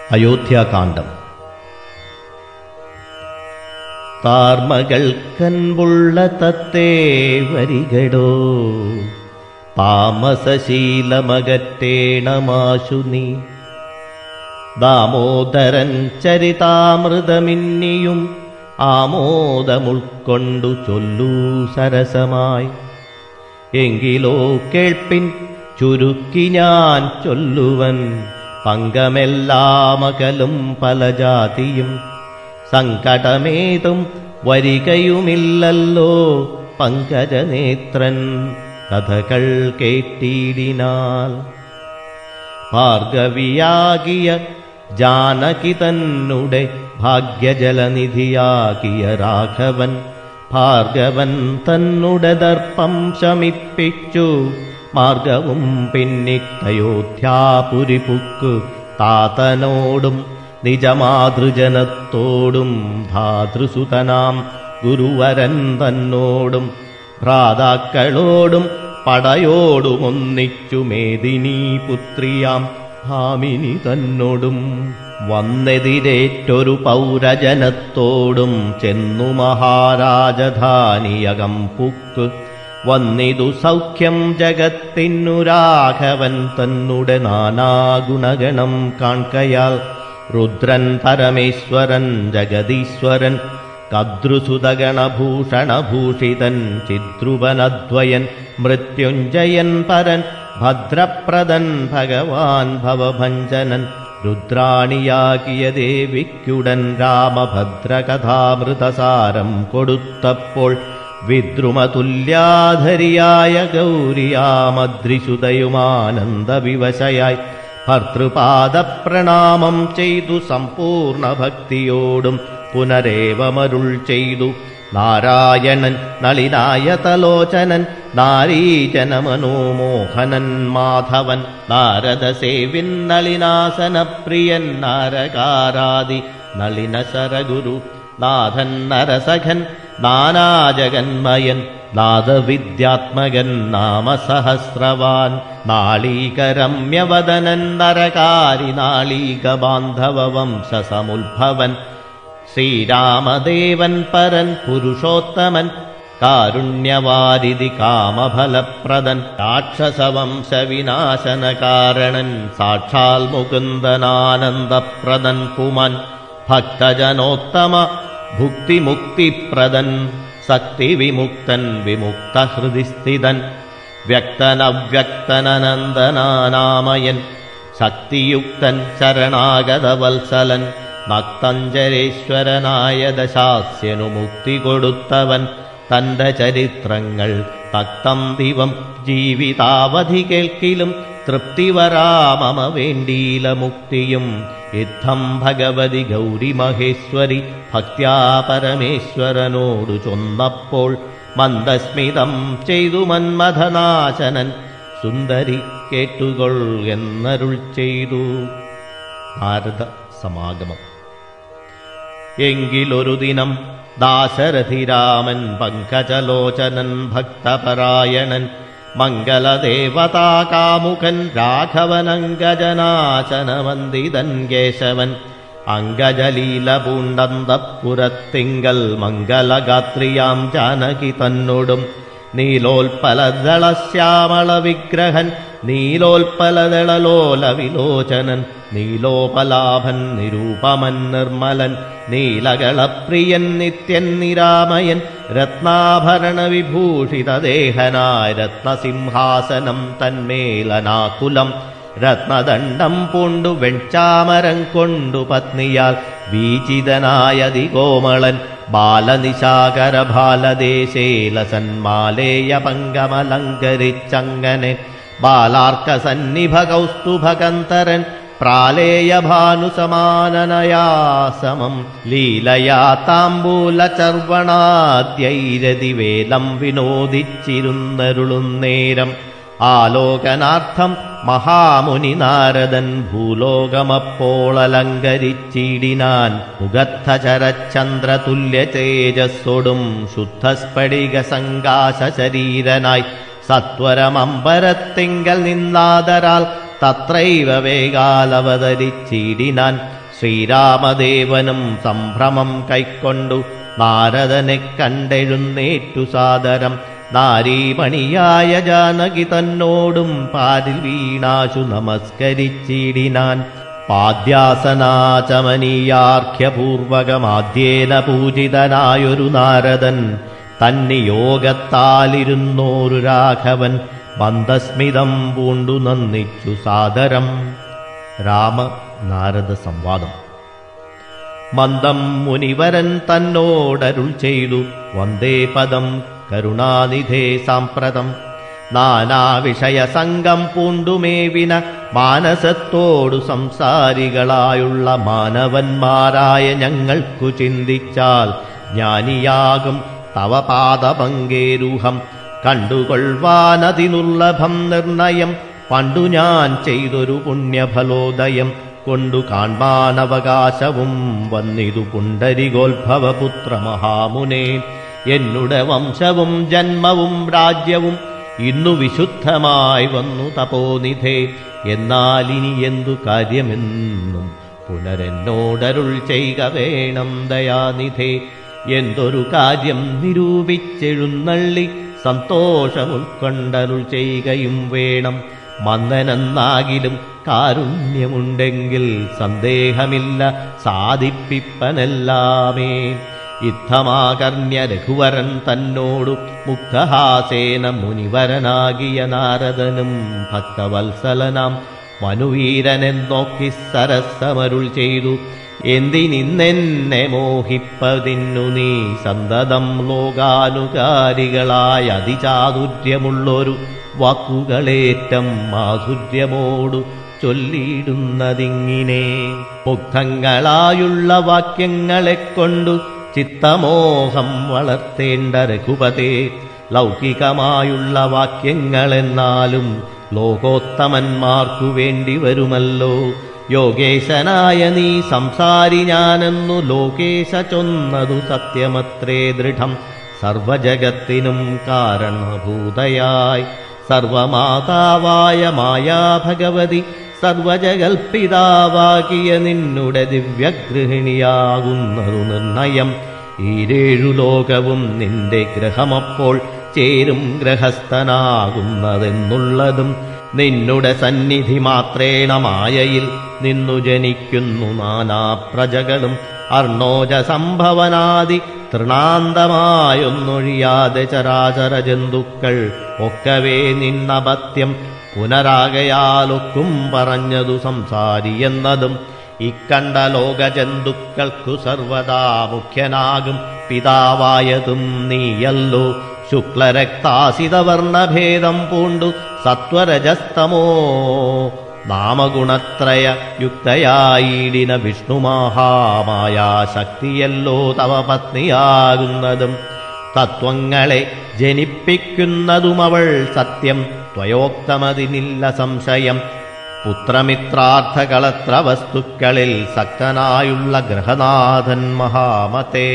അയോധ്യാകാന്ഡം. താർമകൾക്കൻപുള്ള തത്തേ വരികടോ, താമസശീലമകറ്റേണമാശു നീ. ദാമോദരൻ ചരിതാമൃതമിന്നിയും ആമോദമുൾക്കൊണ്ടു ചൊല്ലൂ സരസമായി. എങ്കിലോ കേൾപ്പിൻ ചുരുക്കി ഞാൻ ചൊല്ലുവൻ, പങ്കമെല്ലാമകലും പല ജാതിയും. സങ്കടമേതും വരികയുമില്ലല്ലോ പങ്കജനേത്രൻ കഥകൾ കേട്ടിടിനാൽ. ഭാർഗവിയാകിയ ജാനകി തന്നുടെ ഭാഗ്യജലനിധിയാകിയ രാഘവൻ, ഭാർഗവൻ തന്നുടെ ദർപ്പം ശമിപ്പിച്ചു മാർഗവും പിന്നിട്ടയോധ്യാപുരിപുക്കു. താതനോടും നിജമാതൃജനത്തോടും ധാതൃസുതനാം ഗുരുവരൻ തന്നോടും ഭ്രാതാക്കളോടും പടയോടുമൊന്നിച്ചു മേദിനീ പുത്രിയാം ഭാമിനി തന്നോടും വന്നെതിരേറ്റൊരു പൗരജനത്തോടും ചെന്നു മഹാരാജധാനിയകം പുക്ക്. വന്നിതു സൗഖ്യം ജഗത്തിനു രാഘവൻ തന്നുടെ നാനാഗുണഗണം കാൺകയാൽ. രുദ്രൻ പരമേശ്വരൻ ജഗദീശ്വരൻ കദ്രുസുതഗണഭൂഷണഭൂഷിതൻ ചിദ്രുവനദ്വയൻ മൃത്യുഞ്ജയൻ പരൻ ഭദ്രപ്രദൻ ഭഗവാൻ ഭവഭഞ്ജനൻ. രുദ്രാണിയാകിയ ദേവിക്കുടൻ രാമഭദ്രകഥാമൃതസാരം കൊടുത്തപ്പോൾ വിദ്രുമതുല്യാധരിയായ ഗൗരിയാമദ്രിസുതയുമാനന്ദവിവശയായി ഭർതൃപാദപ്രണാമം ചെയ്തു സമ്പൂർണ്ണ ഭക്തിയോടും പുനരേവമരുൾ ചെയ്തു. നാരായണൻ നളിനായതലോചനൻ നാരീജനമനോമോഹനൻ മാധവൻ, നാരദസേവിൻ നളിനാസനപ്രിയൻ നാരകാരാദി നളിനശരഗുരു. നാഥൻ നരസഖൻ നാനാജഗന്മയൻ നാദവിദ്യാത്മകൻ നാമസഹസ്രവാൻ. നാളീകരമ്യവദനൻ നരകാരി നാളീകബാന്ധവ വംശസമുദ്ഭവൻ. ശ്രീരാമദേവൻ പരൻ പുരുഷോത്തമൻ കാരുണ്യവാരിധി കാമഫലപ്രദൻ. രാക്ഷസവംശവിനാശനകാരണൻ സാക്ഷാൽ മുകുന്ദനാനന്ദപ്രദൻ പുമാൻ. ഭക്തജനോത്തമ ഭുക്തിമുക്തിപ്രദൻ ശക്തിവിമുക്തൻ വിമുക്തഹൃദിസ്ഥിതൻ. വ്യക്തനവ്യക്തനനന്ദനാനാമയൻ ശക്തിയുക്തൻ ശരണാഗതവത്സലൻ. ഭക്തഞ്ജരേശ്വരനായ ദശാസ്യനു മുക്തി കൊടുത്തവൻ. തന്റെ ചരിത്രങ്ങൾ തക്തം ദിവം ജീവിതാവധി കേൾക്കിലും തൃപ്തിവരാമമ വേണ്ടീല മുക്തിയും. യുദ്ധം ഭഗവതി ഗൗരി മഹേശ്വരി ഭക്ത്യാ പരമേശ്വരനോടു ചൊന്നപ്പോൾ മന്ദസ്മിതം ചെയ്തു മന്മഥനാശനൻ. സുന്ദരി കേട്ടുകൊൾ എന്നരുൾ ചെയ്തു. നാരദ സമാഗമം. എങ്കിലൊരു ദിനം ദാശരഥിരാമൻ പങ്കജലോചനൻ ഭക്തപരായണൻ മംഗളദേവതാകാമുകൻ രാഘവനങ്കജനാശനവന്ദിതൻ കേശവൻ. അങ്കജലീല പൂണ്ടന്തപ്പുരത്തിങ്കൽ മംഗളഗാത്രിയാം ജാനകി തന്നോടും നീലോൽപലദളശ്യാമള വിഗ്രഹൻ നീലോൽപലദളലോല വിലോചനൻ. നീലോപലാഭൻ നിരൂപമൻ നിർമ്മലൻ നീലകളപ്രിയൻ നിത്യൻ നിരാമയൻ. രത്നാഭരണ വിഭൂഷിതദേഹനായ രത്നസിംഹാസനം തന്മേലനാകുലം. രത്നദണ്ഡം പൂണ്ടു വെൺചാമരം കൊണ്ടു പത്നിയാൽ വീചിതനായതികോമളൻ. ബാലനിശാകര ബാലദേശേലസന്മാലേയ പങ്കമലങ്കരിച്ചങ്ങനെ. ബാലാർക്ക സന്നിഭ കൗസ്തുഭകന്തരൻ പ്രാലേയ ഭാനുസമാനനയാസമം. ലീലയാ താംബൂല ചർവണാദ്യൈരതിവേലം വിനോദിച്ചിരുന്നരുളുന്നേരം. ആലോകനാർത്ഥം മഹാമുനി നാരദൻ ഭൂലോകമപ്പോൾ അലങ്കരിച്ചിടിനാൻ. മുഖത്തചരചന്ദ്രതുല്യ തേജസ്സോടും ശുദ്ധസ്ഫടിക സങ്കാശ ശരീരനായി സത്വരമമ്പരത്തിങ്കൽ നിന്നാദരാൽ തത്രൈവ വേഗാലവതരിച്ചിടിനാൻ. ശ്രീരാമദേവനും സംഭ്രമം കൈക്കൊണ്ടു നാരദനെ കണ്ടെഴുന്നേറ്റു സാദരം. നാരീമണിയായ ജാനകി തന്നോടും പാരിൽ വീണാശു നമസ്കരിച്ചിടിനാൻ. പാദ്യാസനാചമനീയാർഘ്യപൂർവകമാദ്യേന പൂജിതനായൊരു നാരദൻ, തന്നിയോഗത്താലിരുന്നോരു രാഘവൻ മന്ദസ്മിതം പൂണ്ടു നന്ദിച്ചു സാദരം. രാമ നാരദ സംവാദം. മന്ദം മുനിവരൻ തന്നോടരുൾ ചെയ്തു, വന്ദേ പദം കരുണാനിധേ സാമ്പ്രതം. നാനാവിഷയസംഗം പൂണ്ടുമേവിന മാനസത്തോടു സംസാരികളായുള്ള മാനവന്മാരായ ഞങ്ങൾക്കു ചിന്തിച്ചാൽ ജ്ഞാനിയാകും തവ പാദപങ്കേരുഹം. കണ്ടുകൊള്ളുവാനതിനുള്ളഭം നിർണയം, പണ്ടു ഞാൻ ചെയ്തൊരു പുണ്യഫലോദയം കൊണ്ടു കാൺമാനവകാശവും വന്നിതു പുണ്ടരികോത്ഭവപുത്ര മഹാമുനേ. എന്നുടെ വംശവും ജന്മവും രാജ്യവും ഇന്നു വിശുദ്ധമായി വന്നു തപോനിധേ. എന്നാലിനി എന്തു കാര്യമെന്നും പുനരെന്നോടരുൾ ചെയ്യുക വേണം ദയാനിധേ. എന്തൊരു കാര്യം നിരൂപിച്ചെഴുന്നള്ളി സന്തോഷമുൾക്കൊണ്ടരുൾ ചെയ്യുകയും വേണം. മന്ദനെന്നാകിലും കാരുണ്യമുണ്ടെങ്കിൽ സന്ദേഹമില്ല സാധിപ്പിപ്പനെല്ലാമേ. ഇത്തമാകർണ്യ രഘുവരൻ തന്നോടു മുഗ്ധഹാസേന മുനിവരനാകിയ നാരദനും ഭക്തവത്സലനാം മനുവീരനെന്നോക്കി സരസമരുൾ ചെയ്തു. എന്തിനിന്നെന്നെ മോഹിപ്പതിന്നു നീ സന്തതം ലോകാനുകാരികളായ അതിചാതുര്യമുള്ളൊരു വാക്കുകളേറ്റം മാധുര്യമോടു ചൊല്ലിയിടുന്നതിങ്ങിനെ. മുഗ്ധങ്ങളായുള്ള വാക്യങ്ങളെക്കൊണ്ടു ചിത്തമോഹം വളർത്തേണ്ട രഘുപതേ. ലൗകികമായുള്ള വാക്യങ്ങളെന്നാലും ലോകോത്തമന്മാർക്കു വേണ്ടി വരുമല്ലോ. യോഗേശനായ നീ സംസാരി ഞാനെന്നു ലോകേശ ചൊന്നതു സത്യമത്രേ ദൃഢം. സർവജഗത്തിനും കാരണഭൂതയായി സർവമാതാവായ മായാഭഗവതി സർവജഗൽപിതാവാകിയ നിന്നുടെ ദിവ്യഗൃഹിണിയാകുന്നതു നിർണയം. ഈരേഴു ലോകവും നിന്റെ ഗ്രഹമപ്പോൾ ചേരും ഗ്രഹസ്ഥനാകുന്നതെന്നുള്ളതും നിന്നുടെ സന്നിധി മാത്രേണ മായയിൽ നിന്നു ജനിക്കുന്നു നാനാപ്രജകളും. അർണോജ സംഭവനാദി തൃണാന്തമായൊന്നൊഴിയാതെ ചരാചര ജന്തുക്കൾ ഒക്കവേ നിന്നപത്യം പുനരാകയാലൊക്കും പറഞ്ഞതു സംസാരി എന്നതും. ഇക്കണ്ട ലോകജന്തുക്കൾക്കു സർവദാ മുഖ്യനാകും പിതാവായതും നീയല്ലോ. ശുക്ലരക്താസിതവർണഭേദം പൂണ്ടു സത്വരജസ്തമോ നാമഗുണത്രയ യുക്തയായിടിന വിഷ്ണുമഹാമായാശക്തിയല്ലോ തവ പത്നിയാകുന്നതും. തത്വങ്ങളെ ജനിപ്പിക്കുന്നതുമവൾ സത്യം, ത്വയോക്തമതിനില്ല സംശയം. പുത്രമിത്രാർത്ഥകളത്ര വസ്തുക്കളിൽ സക്തനായുള്ള ഗ്രഹനാഥൻ മഹാമതേ.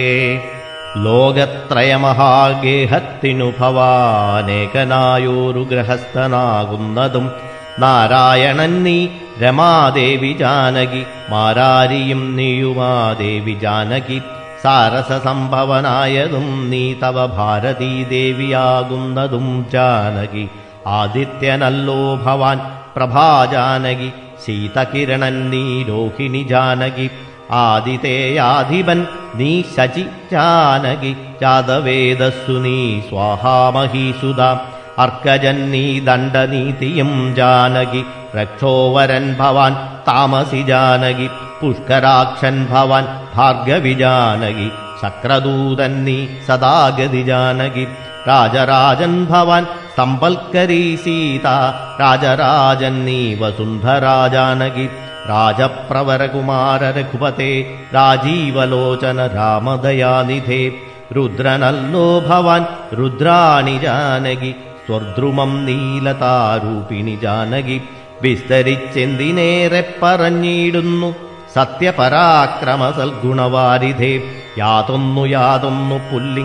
ലോകത്രയമഹാഗേഹത്തിനു ഭവാനേകനായോരു ഗ്രഹസ്ഥനാകുന്നതും. നാരായണൻ നീ രമാദേവി ജാനകി, മാരാരിയും നീയുമാദേവി ജാനകി. സാരസസംഭവനായതും നീ തവ ഭാരതീദേവിയാകുന്നതും ജാനകി. ആദിത്യനല്ലോ ഭവാൻ പ്രഭാജാനകി, ശീതകിരണൻ നീ രോഹിണി ജാനകി. ആദിതേയാധിപൻ നീ ശചി ജാനകി, ജാതവേദസ്സു നീ സ്വാഹാമഹീസുത. അർക്കജൻ നീ ദണ്ഡനീതിയും ജാനകി, രക്ഷോവരൻ ഭവാൻ താമസി ജാനകി. പുഷ്കരാക്ഷൻ ഭവാൻ ഭാർഗവി ജാനകി, ശക്രദൂതൻ നീ സദാഗതി ജാനകി. രാജരാജൻ ഭവാൻ സമ്പൽക്കരീ സീത, രാജരാജൻ നീ വസുന്ധരാ ജാനകി. രാജപ്രവരകുമാര രഘുപതേ, രാജീവലോചന രാമദയാനിധേ. രുദ്രനല്ലോ ഭവാൻ രുദ്രാണി ജാനകി, സ്വർദ്രുമം നീലതാരൂപിണി ജാനകി. വിസ്തരിച്ചെന്തിനേറെ പറഞ്ഞിടുന്നു സത്യപരാക്രമ സൽഗുണവാരിധേ. യാതൊന്നു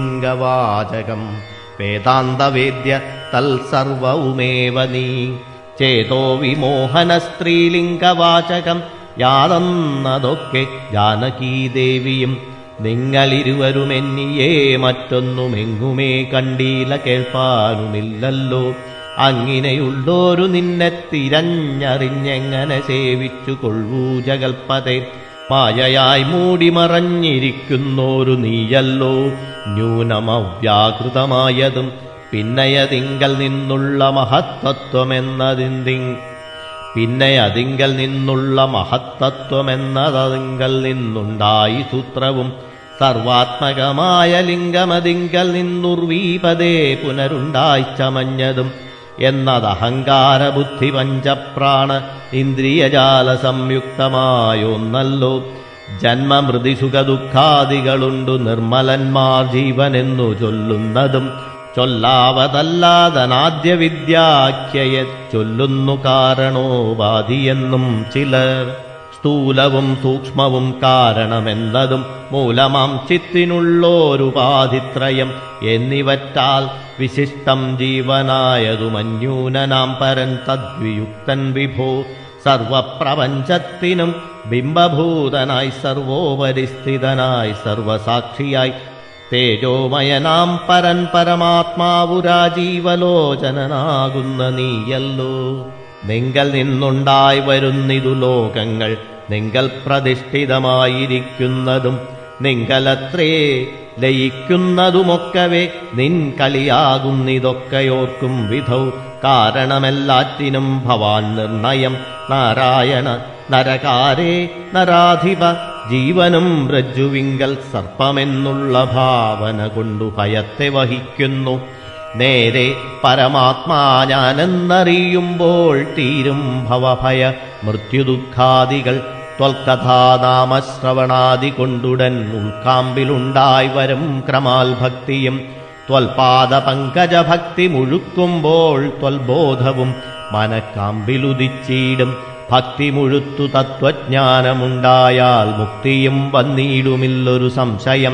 പുല്ലിംഗവാചകം വേദാന്തവേദ്യ തൽസർവവുമേവ നീ. ചേതോ വിമോഹന സ്ത്രീലിംഗവാചകം യാതെന്നതൊക്കെ ജാനകീദേവിയും നിങ്ങളിരുവരുമെന്നിയേ മറ്റൊന്നുമെങ്ങുമേ കണ്ടീല കേൾപ്പാനുമില്ലല്ലോ. അങ്ങിനെയുള്ളോരു നിന്നെ തിരഞ്ഞറിഞ്ഞെങ്ങനെ സേവിച്ചു കൊള്ളൂ ജഗൽപതേ. മായയായി മൂടിമറഞ്ഞിരിക്കുന്നോരു നീയല്ലോ ന്യൂനമവ്യാകൃതമായതും പിന്നയതിങ്കൽ നിന്നുള്ള മഹത്തത്വമെന്നതിങ്കൽ നിന്നുണ്ടായി സൂത്രവും സർവാത്മകമായ ലിംഗമതിങ്കൽ നിന്നുർവീപതേ പുനരുണ്ടായി ചമഞ്ഞതും എന്നതഹങ്കാരബുദ്ധി പഞ്ചപ്രാണ ഇന്ദ്രിയജാല സംയുക്തമായൊന്നല്ലോ. ജന്മമൃതിസുഖദുഃഖാദികളുണ്ടു നിർമ്മലന്മാർ ജീവനെന്നു ചൊല്ലുന്നതും ചൊല്ലാവതല്ലാതനാദ്യ വിദ്യാഖ്യയ ചൊല്ലുന്നു കാരണോപാധിയെന്നും ചിലർ. സ്ഥൂലവും സൂക്ഷ്മവും കാരണമെന്നതും മൂലമാം ചിത്തിനുള്ളോരുപാധിത്രയം എന്നിവറ്റാൽ വിശിഷ്ടം ജീവനായതുമന്യൂനനാം പരൻ തദ്വിയുക്തൻ വിഭോ. സർവപ്രപഞ്ചത്തിനും ബിംബഭൂതനായി സർവോപരിസ്ഥിതനായി സർവസാക്ഷിയായി തേജോമയനാം പരൻ പരമാത്മാവു രാജീവലോചനനാകുന്ന നീയല്ലോ. നിങ്കൽ നിന്നുണ്ടായി വരുന്നിതു ലോകങ്ങൾ നിങ്കൽ പ്രതിഷ്ഠിതമായിരിക്കുന്നതും നിങ്കലത്രേ ലയിക്കുന്നതുമൊക്കവേ നിൻ കളിയാകുന്നിതൊക്കെയോർക്കും വിധൗ. കാരണമെല്ലാറ്റിനും ഭവാൻ നിർണയം നാരായണ നരകാരേ നരാധിപ. ജീവനും രജ്ജുവിങ്കൽ സർപ്പമെന്നുള്ള ഭാവന കൊണ്ടു ഭയത്തെ വഹിക്കുന്നു. നേരെ പരമാത്മാ ഞാനെന്നറിയുമ്പോൾ തീരും ഭവഭയ മൃത്യുദുഃഖാദികൾ. ത്വൽകഥാനാമശ്രവണാദി കൊണ്ടുടൻ ഉൾക്കാമ്പിലുണ്ടായി വരും ക്രമാൽ ഭക്തിയും. ത്വൽപാദ പങ്കജഭക്തി മുഴുക്കുമ്പോൾ ത്വൽബോധവും മനക്കാമ്പിലുദിച്ചീടും. ഭക്തി മുഴുത്തു തത്വജ്ഞാനമുണ്ടായാൽ മുക്തിയും വന്നിടുമില്ലൊരു സംശയം.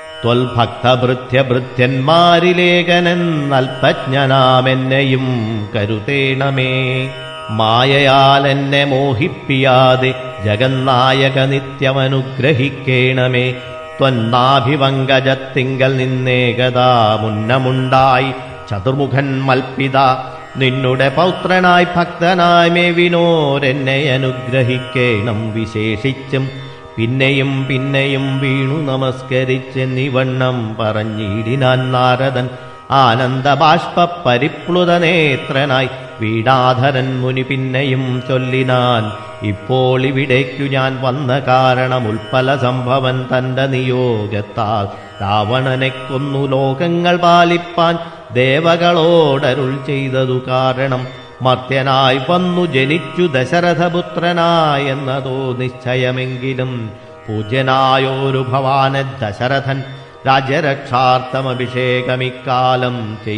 ത്വൽഭക്തഭൃത്യഭൃത്യന്മാരിലേകനെന്നൽപജ്ഞനാമെന്നെയും കരുതേണമേ. മായയാലെന്നെ മോഹിപ്പിയാതെ ജഗന്നായക നിത്യമനുഗ്രഹിക്കേണമേ. ത്വന്നാഭിപങ്കജത്തിങ്കൽ നിന്നേകദാ മുന്നമുണ്ടായി ചതുർമുഖൻ മൽപിത. നിന്നുടെ പൗത്രനായി ഭക്തനായി മേവിനോരെന്നെ അനുഗ്രഹിക്കേണം വിശേഷിച്ചും. പിന്നെയും പിന്നെയും വീണു നമസ്കരിച്ചെന്നിവണ്ണം പറഞ്ഞിടിനാൻ നാരദൻ. ആനന്ദബാഷ്പ പരിപ്ലുതനേത്രനായി വീടാധരൻ മുനി പിന്നെയും ചൊല്ലിനാൻ. ഇപ്പോൾ ഇവിടേക്കു ഞാൻ വന്ന കാരണം ഉൽപ്പല സംഭവൻ തന്റെ നിയോഗത്താൽ രാവണനെ കൊന്നു ലോകങ്ങൾ പാലിപ്പാൻ ദേവകളോടരുൾ ചെയ്തതു കാരണം. മർത്യനായി വന്നു ജനിച്ചു ദശരഥപുത്രനായെന്നതോ നിശ്ചയമെങ്കിലും പൂജ്യനായോരു ഭവാനെ ദശരഥൻ രാജ്യരക്ഷാർത്ഥമഭിഷേകമിക്കാലം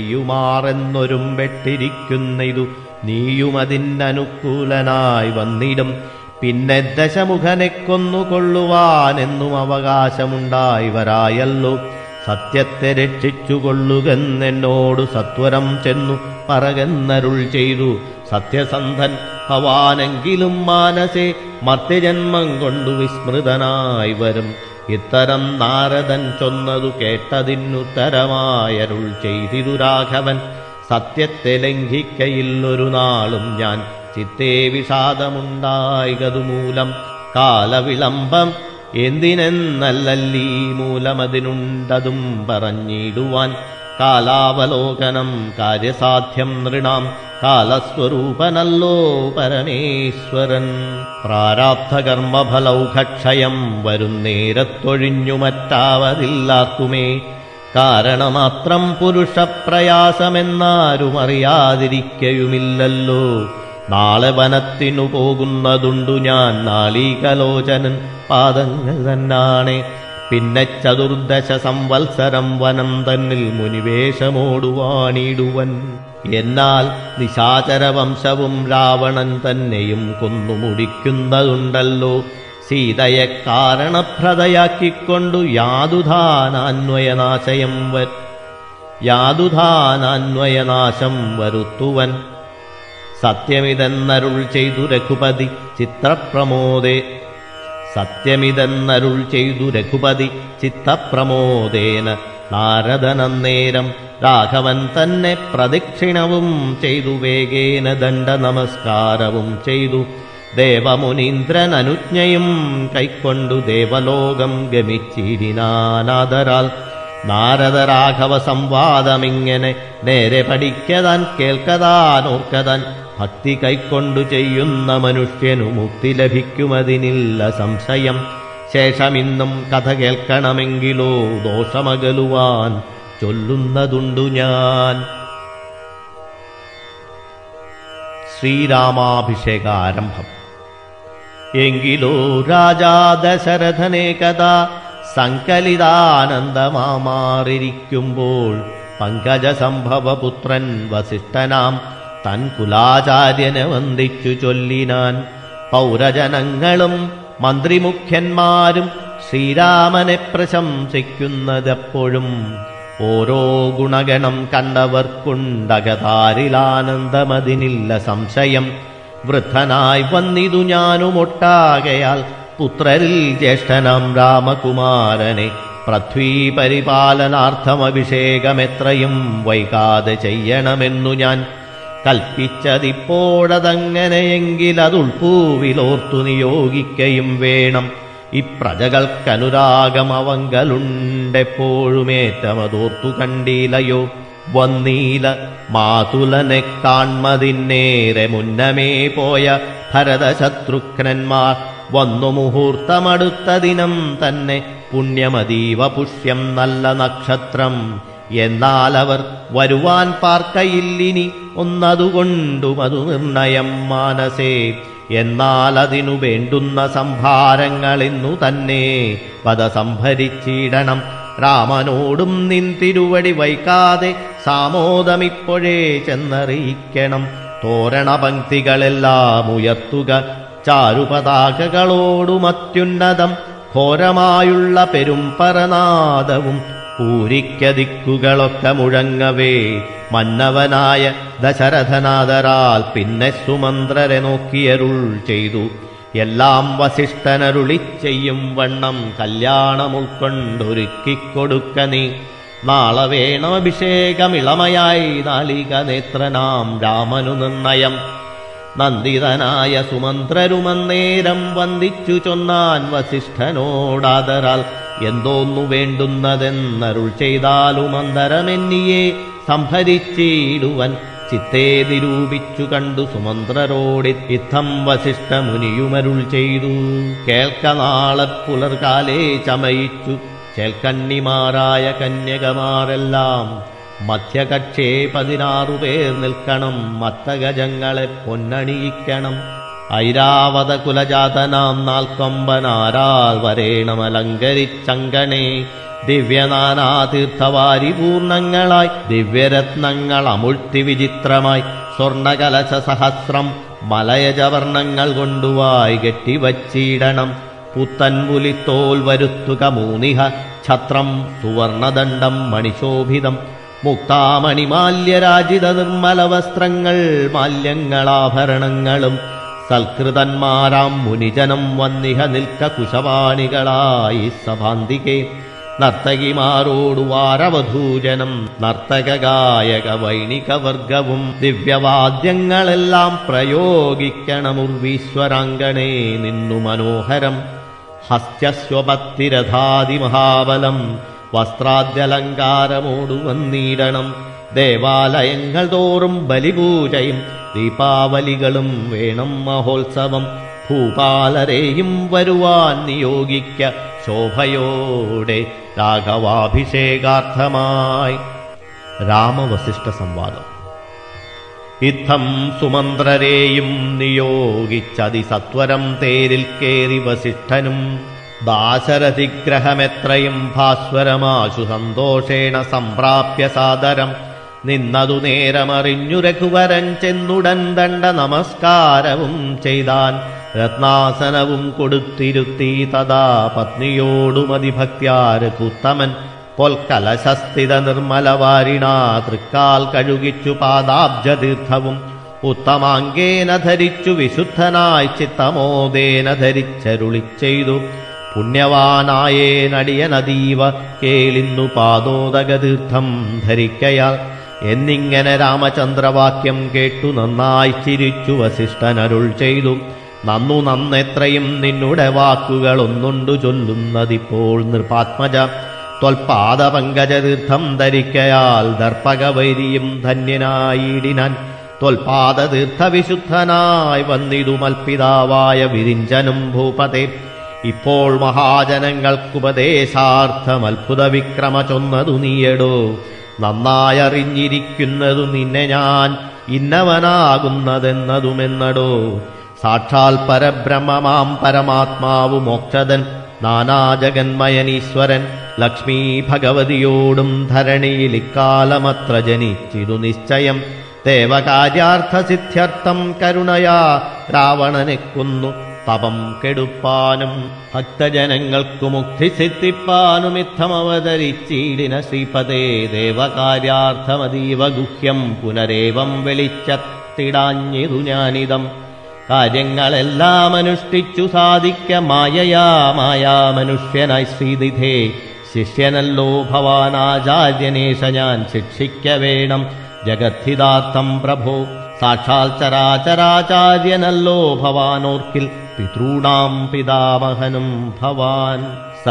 ചെയ്യുമാറെന്നൊരുമ്പെട്ടിരിക്കുന്നതു നീയുമതിനനുകൂലനായി വന്നിടും. പിന്നെ ദശമുഖനെ കൊന്നുകൊള്ളുവാനെന്നും അവകാശമുണ്ടായി വരായല്ലോ. സത്യത്തെ രക്ഷിച്ചുകൊള്ളുകെന്നെന്നോടു സത്വരം ചെന്നു പറകെന്നരുൾ ചെയ്തു. സത്യസന്ധൻ ഭവാനെങ്കിലും മാനസേ മർത്യജന്മം കൊണ്ടു വിസ്മൃതനായി വരും. ഇത്തരം നാരദൻ ചൊന്നതു കേട്ടതിനുത്തരമായരുൾ ചെയ്തിതു രാഘവൻ. സത്യത്തെ ലംഘിക്കയില്ലൊരു നാളും ഞാൻ ചിത്തേ വിഷാദമുണ്ടായതുമൂലം. കാലവിളംബം എന്തിനെന്നല്ലീ മൂലമതിനുണ്ടതും പറഞ്ഞിടുവാൻ. കാലാവലോകനം കാര്യസാധ്യം നൃണാം കാലസ്വരൂപനല്ലോ പരമേശ്വരൻ. പ്രാരാബ്ധകർമ്മഫലൗഘക്ഷയം വരുന്നേരത്തൊഴിഞ്ഞു മറ്റാവതില്ലാർക്കുമേ. കാരണമാത്രം പുരുഷപ്രയാസമെന്നാരും അറിയാതിരിക്കയുമില്ലല്ലോ. നാളെ വനത്തിനു പോകുന്നതുണ്ടു ഞാൻ നാളീകലോചനൻ പാദങ്ങൾ തന്നാണെ. പിന്നെ 14 സംവത്സരം വനം തന്നിൽ മുനിവേഷമോടുവാണിടുവൻ. എന്നാൽ നിശാചരവംശവും രാവണൻ തന്നെയും കൊന്നു മുടിക്കുന്നതുണ്ടല്ലോ. സീതയെ കാരണപ്രദയാക്കിക്കൊണ്ടു യാതുധാനാന്വയനാശം വരുത്തുവൻ. സത്യമിതെന്നരുൾ ചെയ്തു രഘുപതി ചിത്തപ്രമോദേന നാരദനന്നേരം രാഘവൻ തന്നെ പ്രദക്ഷിണവും ചെയ്തു വേഗേന ദണ്ഡ നമസ്കാരവും ചെയ്തു ദേവമുനീന്ദ്രൻ അനുജ്ഞയും കൈക്കൊണ്ടു ദേവലോകം ഗമിച്ചിരിനാനാദരാൽ നാരദരാഘവ സംവാദമിങ്ങനെ നേരെ പഠിക്കതാൻ കേൾക്കതാൻ ഓർക്കതാൻ ഭക്തി കൈക്കൊണ്ടു ചെയ്യുന്ന മനുഷ്യനു മുക്തി ലഭിക്കുമതിനില്ല സംശയം ശേഷമിന്നും കഥ കേൾക്കണമെങ്കിലോ ദോഷമകലുവാൻ ചൊല്ലുന്നതുണ്ടു ഞാൻ. ശ്രീരാമാഭിഷേകാരംഭം. എങ്കിലോ രാജാ ദശരഥനേകഥാ സങ്കലിതാനന്ദമാറിയിരിക്കുമ്പോൾ പങ്കജസംഭവപുത്രൻ വസിഷ്ഠനാം തൻ കുലാചാര്യനെ വന്ദിച്ചു ചൊല്ലിനാൻ. പൗരജനങ്ങളും മന്ത്രിമുഖ്യന്മാരും ശ്രീരാമനെ പ്രശംസിക്കുന്നതെപ്പോഴും ഓരോ ഗുണഗണം കണ്ടവർക്കുണ്ടകതാരിലാനന്ദമതിനില്ല സംശയം. വൃദ്ധനായി വന്നിതു ഞാനുമൊട്ടാകയാൽ പുത്രരിൽ ജ്യേഷ്ഠനാം രാമകുമാരനെ പൃഥ്വീ പരിപാലനാർത്ഥമഭിഷേകമെത്രയും വൈകാതെ ചെയ്യണമെന്നു ഞാൻ കൽപ്പിച്ചതിപ്പോഴതങ്ങനെയെങ്കിലതുൾപ്പൂവിലോർത്തു നിയോഗിക്കയും വേണം. ഇപ്രജകൾക്കനുരാഗം അവങ്കലുണ്ടെപ്പോഴുമേറ്റമതോർത്തു കണ്ടീലയോ. വന്നീല മാതുലനെ കാൺമതിന്നേറെ മുന്നമേ പോയ ഭരതശത്രുഘ്നന്മാർ വന്നു മുഹൂർത്തമടുത്ത ദിനം തന്നെ പുണ്യമതീവ പുഷ്യം നല്ല നക്ഷത്രം. എന്നാലവർ വരുവാൻ പാർക്കയില്ലിനി ഒന്നതുകൊണ്ടുമതു നിർണയം മാനസേ. എന്നാലതിനു വേണ്ടുന്ന സംഭാരങ്ങളിന്നു തന്നെ പദ സംഭരിച്ചിടണം. രാമനോടും നിൻ തിരുവടി വൈകാതെ സാമോദമിപ്പോഴേ ചെന്നറിയിക്കണം. തോരണപംക്തികളെല്ലാം ഉയർത്തുക ചാരുപതാകകളോടുമത്യുന്നതം ഘോരമായുള്ള പെരുംപരനാദവും പൂരിക്കദിക്കുകളൊക്കെ മുഴങ്ങവേ മന്നവനായ ദശരഥനാദരാൽ പിന്നെ സുമന്ത്രരെ നോക്കിയരുൾ ചെയ്തു. എല്ലാം വസിഷ്ഠനരുളിച്ചെയ്യും വണ്ണം കല്യാണം ഉൾക്കൊണ്ടൊരുക്കിക്കൊടുക്ക നീ. നാളെ വേണമഭിഷേകമിളമയായി നാലിക നേത്രനാം രാമനു നിർണയം. നന്ദിതനായ സുമന്ത്രരുമന്നേരം വന്ദിച്ചു ചൊന്നാൻ വസിഷ്ഠനോടാദരാൽ. എന്തോന്നു വേണ്ടുന്നതെന്നരുൾ ചെയ്താലും അന്തരമെന്നിയെ സംഭരിച്ചിടുവൻ ചിത്തേ നിരൂപിച്ചു കണ്ടു സുമന്ത്രരോടിത്തം വസിഷ്ഠ മുനിയുമരുൾ ചെയ്തു. കേൾക്ക നാളെ പുലർകാലേ ചമയിച്ചു ചേൽക്കണ്ണിമാരായ കന്യകമാരെല്ലാം മധ്യകക്ഷേ 16 പേർ നിൽക്കണം. മത്തഗജങ്ങളെ പൊന്നണിയിക്കണം. ഐരാവത കുലജാതനാം നാൽക്കൊമ്പനാരാൽ വരേണമലങ്കരിച്ചങ്കണേ. ദിവ്യനാനാതീർത്ഥവാരി പൂർണ്ണങ്ങളായി ദിവ്യരത്നങ്ങൾ അമുഴ്ത്തി വിചിത്രമായി സ്വർണകലശ സഹസ്രം മലയജവർണ്ണങ്ങൾ കൊണ്ടുവായി കെട്ടിവച്ചിടണം. പുത്തൻപുലിത്തോൽ വരുത്തുക മൂന്നിഹ ഛത്രം സുവർണദണ്ഡം മണിശോഭിതം. മുക്താമണിമാല്യരാജിത നിർമ്മല വസ്ത്രങ്ങൾ മാല്യങ്ങളാഭരണങ്ങളും സൽകൃതന്മാരാം മുനിജനം വന്നിഹ നിൽക്ക കുശവാണികളായി സഭാന്തികെ. നർത്തകിമാരോടു വാരവധൂജനം നർത്തകഗായക വൈണികവർഗവും ദിവ്യവാദ്യങ്ങളെല്ലാം പ്രയോഗിക്കണമുർവീശ്വരാങ്കണേ നിന്നു മനോഹരം. ഹസ്ത്യസ്വപത്തിരഥാതിമഹാബലം വസ്ത്രാദ്യലങ്കാരമോടു വന്നിടണം. ദേവാലയങ്ങൾ തോറും ബലിപൂജയും ദീപാവലികളും വേണം മഹോത്സവം. ഭൂപാലരെയും വരുവാൻ നിയോഗിക്ക ശോഭയോടെ രാഘവാഭിഷേകാർത്ഥമായി. രാമവസിഷ്ഠ സംവാദം. ഇത്തം സുമന്ത്രരെയും നിയോഗിച്ചതിസത്വരം തേരിൽ കേറി വസിഷ്ഠനും ദാശരഥിഗ്രഹമെത്രയും ഭാസ്വരമാശു സന്തോഷേണ സംപ്രാപ്യ സാദരം. നിന്നതു നേരമറിഞ്ഞു രഘുവരൻ ചെന്നുടൻ ദണ്ഡ നമസ്കാരവും ചെയ്താൻ. രത്നാസനവും കൊടുത്തിരുത്തി തഥാ പത്നിയോടുമതിഭക്ത്യാ രഘുത്തമൻ. പൊൽക്കലശസ്ഥിത നിർമ്മലവാരിണാ തൃക്കാൽ കഴുകിച്ചു പാദാബ്ജതീർത്ഥവും ഉത്തമാങ്കേന ധരിച്ചു വിശുദ്ധനായി ചിത്തമോദേന ധരിച്ചരുളി ചെയ്തു. പുണ്യവാനായേനടിയനതീവ കേളിന്നു പാദോദകതീർത്ഥം ധരിക്കയാൽ എന്നിങ്ങനെ രാമചന്ദ്രവാക്യം കേട്ടു നന്നായി ചിരിച്ചു വസിഷ്ഠനരുൾ ചെയ്തു. നന്നെത്രയും നിന്നുടെ വാക്കുകളൊന്നുണ്ടു ചൊല്ലുന്നതിപ്പോൾ നൃപാത്മജ. ത്വൽപാദപങ്കജതീർത്ഥം ധരിക്കയാൽ ദർപ്പകവൈരിയും ധന്യനായിടിനാൻ. ത്വൽപാദതീർത്ഥവിശുദ്ധനായി വന്നിതു മൽപിതാവായ വിരിഞ്ചനും ഭൂപതേ. ഇപ്പോൾ മഹാജനങ്ങൾക്കുപദേശാർത്ഥം അത്ഭുത വിക്രമ ചൊന്നതു നീയടോ. നന്നായറിഞ്ഞിരിക്കുന്നതു നിന്നെ ഞാൻ ഇന്നവനാകുന്നതെന്നതുമെന്നടോ. സാക്ഷാൽ പരബ്രഹ്മമാം പരമാത്മാവു മോക്ഷദൻ നാനാജഗന്മയനീശ്വരൻ ലക്ഷ്മീ ഭഗവതിയോടും ധരണിയിൽ ഇക്കാലമത്ര ജനിച്ചിതു നിശ്ചയം. ദേവകാര്യാർത്ഥസിദ്ധ്യർത്ഥം കരുണയാ രാവണനെ കൊന്നു തപം കെടുപ്പാനും ഭക്തജനങ്ങൾക്കു മുക്തി സിദ്ധിപ്പാനും ഇത്തമവതരിച്ചീടിന ശ്രീപദേ. ദേവകാര്യാർത്ഥമതീവ ഗുഹ്യം പുനരേവം വെളിച്ചത്തിടാഞ്ഞിതു ഞാനിതം. കാര്യങ്ങളെല്ലാം അനുഷ്ഠിച്ചു സാധിക്ക മായയാ മനുഷ്യനായി ശ്രീനിധേ. ശിഷ്യനല്ലോ ഭവാനാചാര്യനേശ ഞാൻ ശിക്ഷിക്ക വേണം ജഗദ്ധിതാർത്ഥം പ്രഭോ. സാക്ഷാൽ ചരാചരാചാര്യനല്ലോ ഭവാനോർക്കിൽ പിതॄണാം പിതാമഹനും ഭവാൻ.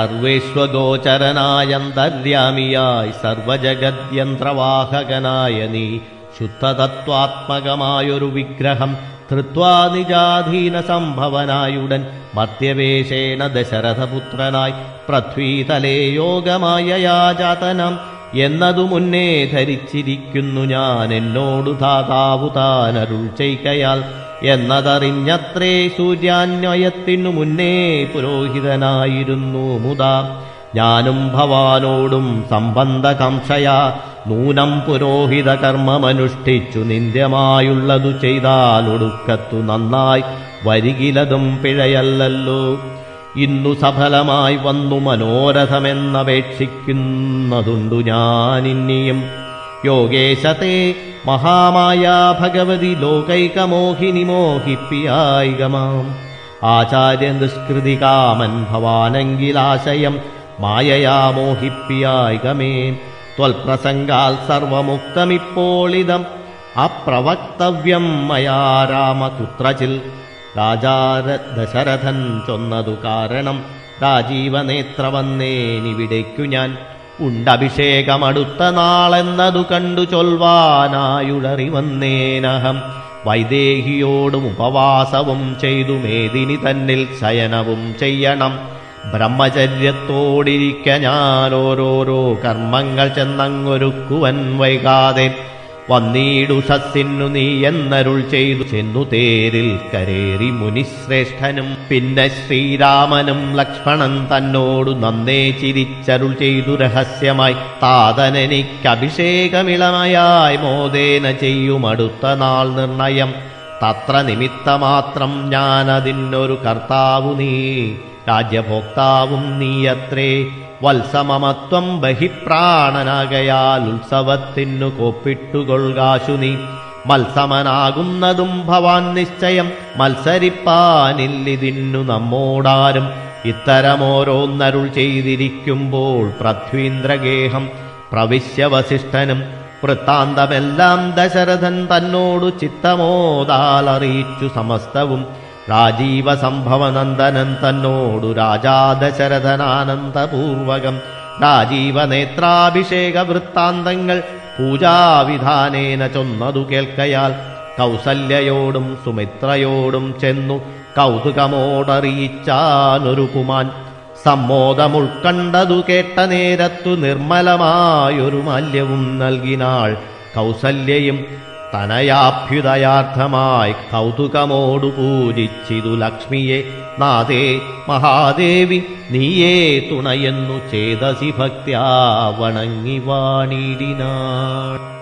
സർവേഷ്വഗോചരനായന്തര്യാമിയായി സർവജഗദ്യന്ത്രവാഹകനായ നീ ശുദ്ധതത്വാത്മകമായൊരു വിഗ്രഹം ധൃത്വാ നിജാധീന സംഭവനായുടൻ മർത്യവേഷേണ ദശരഥപുത്രനായി പൃഥ്വീതലേ യോഗമായയാ ജാതനം എന്നതു മുന്നേ ധരിച്ചിരിക്കുന്നു ഞാൻ. എന്നോടു ധാതാവു താനരുൾ ചെയ്കയാൽ എന്നതറിഞ്ഞത്രേ സൂര്യാന്വയത്തിനു മുന്നേ പുരോഹിതനായിരുന്നു മുതാ. ഞാനും ഭവാനോടും സംബന്ധകാംക്ഷയാ നൂനം പുരോഹിത കർമ്മമനുഷ്ഠിച്ചു നിന്ദ്യമായുള്ളതു ചെയ്താലൊടുക്കത്തു നന്നായി വരികിലതും പിഴയല്ലല്ലോ. ഇന്നു സഫലമായി വന്നു മനോരഥമെന്നപേക്ഷിക്കുന്നതുണ്ടു ഞാനിന്നിയും. യോഗേശത്തെ മഹാമായ ഭഗവതി ലോകൈകമോഹിനി മോഹിപ്പിയായികമാം. ആചാര്യ നിഷ്കൃതി കാമൻ ഭവാനെങ്കിലാശയം മായയാ മോഹിപ്പിയായികമേ. ത്വൽപ്രസംഗാൽ സർവമുക്തമിപ്പോളിതം അപ്രവക്തവ്യം മയാ രാമ കുത്രചിൽ. രാജാ ദശരഥൻ ചൊന്നതു കാരണം രാജീവനേത്ര വന്നേനിവിടേക്കു ഞാൻ. ഉണ്ടഭിഷേകമടുത്ത നാളെന്നതു കണ്ടു ചൊൽവാനായുഴറി വന്നേനഹം. വൈദേഹിയോടും ഉപവാസവും ചെയ്തു മേദിനി തന്നിൽ ശയനവും ചെയ്യണം. ബ്രഹ്മചര്യത്തോടിരിക്ക ഞാൻ ഓരോരോ കർമ്മങ്ങൾ ചെന്നങ്ങൊരുക്കുവൻ വൈകാതെ. വന്നീടുഷസ്സിന്നു നീ എന്നരുൾ ചെയ്തു ചെന്നു തേരിൽ കരേറി മുനിശ്രേഷ്ഠനും. പിന്നെ ശ്രീരാമനും ലക്ഷ്മണൻ തന്നോടു നന്നേ ചിരിച്ചരുൾ ചെയ്തു രഹസ്യമായി. താതനെനിക്കഭിഷേകമിളമയായി മോദേന ചെയ്യുമടുത്ത നാൾ നിർണയം. തത്ര നിമിത്തമാത്രം ഞാനതിനൊരു കർത്താവു നീ രാജ്യഭോക്താവും നീയത്രേ. വത്സമമത്വം ബഹിപ്രാണനാകയാൽ ഉത്സവത്തിനു കോപ്പിട്ടുകൊള്ളുകാശു നീ. മത്സമനാകുന്നതും ഭവാൻ നിശ്ചയം മത്സരിപ്പാനില്ലിതിന്നു നമ്മോടാരും. ഇത്തരമോരോന്നരുൾ ചെയ്തിരിക്കുമ്പോൾ പൃഥ്വീന്ദ്രഗേഹം പ്രവിശ്യ വസിഷ്ഠനും വൃത്താന്തമെല്ലാം ദശരഥൻ തന്നോടു ചിത്തമോദാലറിയിച്ചു സമസ്തവും. രാജീവസംഭവനന്ദനൻ തന്നോടു രാജാ ദശരഥനാനന്ദപൂർവകം രാജീവനേത്രാഭിഷേക വൃത്താന്തങ്ങൾ പൂജാവിധാനേന ചൊന്നതു കേൾക്കയാൽ കൗസല്യയോടും സുമിത്രയോടും ചെന്നു കൗതുകമോടറിയിച്ചാനൊരു പുമാൻ. സമ്മോദമുൾക്കണ്ടതു കേട്ട നേരത്തു നിർമ്മലമായൊരു മാല്യവും നൽകിനാൾ കൗസല്യയും. തനയാഭ്യുദയാർത്ഥമായി കൗതുകമോടു പൂജിച്ചിതു ലക്ഷ്മിയെ. നാദേ മഹാദേവി നീയേ തുണയെന്നു ചേതസി ഭക്ത്യാ വണങ്ങി വാണിടിനാൾ.